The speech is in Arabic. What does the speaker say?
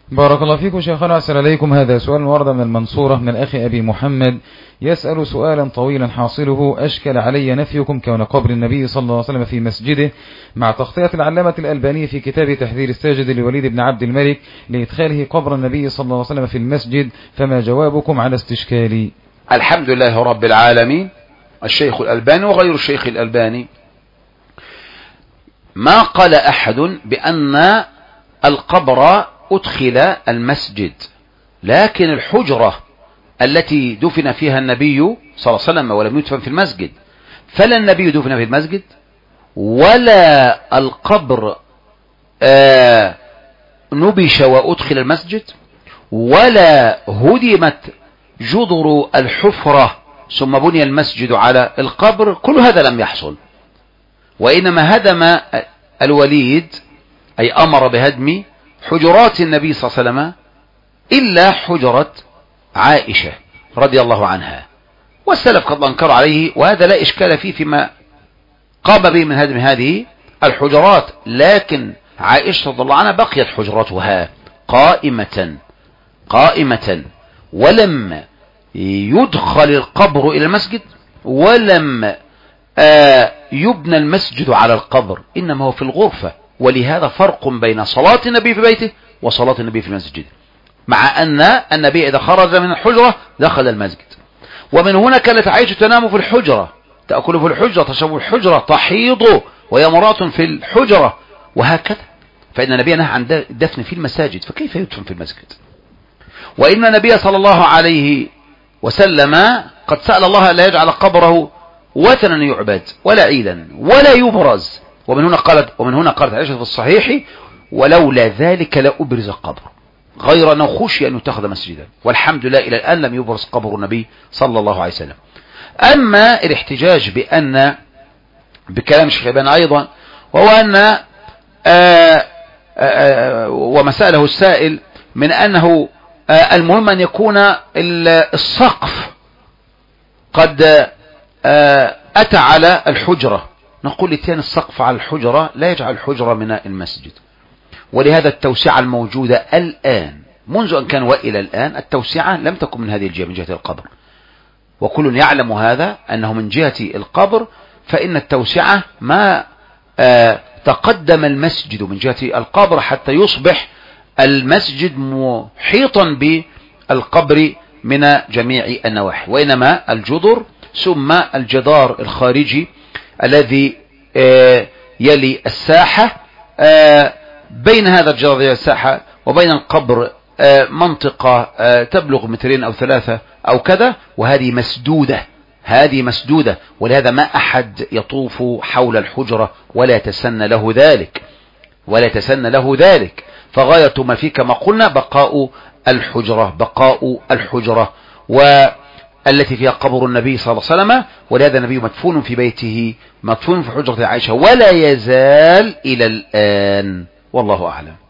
بارك الله فيكم شيخنا، أسأل عليكم. هذا سؤال ورد من المنصورة من الأخ أبي محمد، يسأل سؤالا طويلا حاصله: أشكل علي نفيكم كون قبر النبي صلى الله عليه وسلم في مسجده مع تغطية العلامة الألباني في كتاب تحذير الساجد لوليد بن عبد الملك لإدخاله قبر النبي صلى الله عليه وسلم في المسجد، فما جوابكم على استشكالي؟ الحمد لله رب العالمين. الشيخ الألباني وغير الشيخ الألباني ما قال أحد بأن القبر أدخل المسجد، لكن الحجرة التي دفن فيها النبي صلى الله عليه وسلم ولم يدفن في المسجد، فلا النبي دفن في المسجد ولا القبر نبش وأدخل المسجد ولا هدمت جذر الحفرة ثم بني المسجد على القبر. كل هذا لم يحصل، وإنما هدم الوليد أي أمر بهدم حجرات النبي صلى الله عليه وسلم إلا حجرة عائشة رضي الله عنها، والسلف قد أنكر عليه، وهذا لا إشكال فيه فيما قام به من هدم هذه الحجرات. لكن عائشة رضي الله عنها بقيت حجرتها قائمة ولم يدخل القبر إلى المسجد ولم يبنى المسجد على القبر، إنما هو في الغرفة. ولهذا فرق بين صلاة النبي في بيته وصلاة النبي في المسجد، مع أن النبي إذا خرج من الحجرة دخل المسجد. ومن هنا كانت عائشة تنام في الحجرة، تأكل في الحجرة، تشرب الحجرة، تحيض وهي مرأة في الحجرة، وهكذا. فإن النبي نهى عن الدفن في المساجد، فكيف يدفن في المسجد؟ وإن النبي صلى الله عليه وسلم قد سأل الله لا يجعل قبره وثنا يعبد ولا عيدا ولا يبرز. ومن هنا قالت عائشة في الصحيح: ولولا ذلك لأبرز القبر، غير أنه خشي أن يتخذ مسجدا. والحمد لله إلى الآن لم يبرز قبر النبي صلى الله عليه وسلم. أما الاحتجاج بكلام الشيخ الألباني أيضا، وهو أن وما سأله السائل من أنه المهم أن يكون السقف قد أتى على الحجرة، نقول لتين السقف على الحجرة لا يجعل الحجرة من المسجد. ولهذا التوسعة الموجودة الآن منذ أن كان وإلى الآن التوسعة لم تكن من هذه الجهة، من جهة القبر، وكل يعلم هذا أنه من جهة القبر فإن التوسعة ما تقدم المسجد من جهة القبر حتى يصبح المسجد محيطا بالقبر من جميع النواحي، وإنما الجدر ثم الجدار الخارجي الذي يلي الساحة، بين هذا الجدار الساحة وبين القبر منطقة تبلغ 2 أو 3 أو كذا، وهذه مسدودة. ولهذا ما أحد يطوف حول الحجرة ولا يتسنى له ذلك، فغاية ما فيه كما قلنا بقاء الحجرة والتي فيها قبر النبي صلى الله عليه وسلم. ولهذا النبي مدفون في بيته، مدفون في حجرة عائشة، ولا يزال إلى الآن، والله أعلم.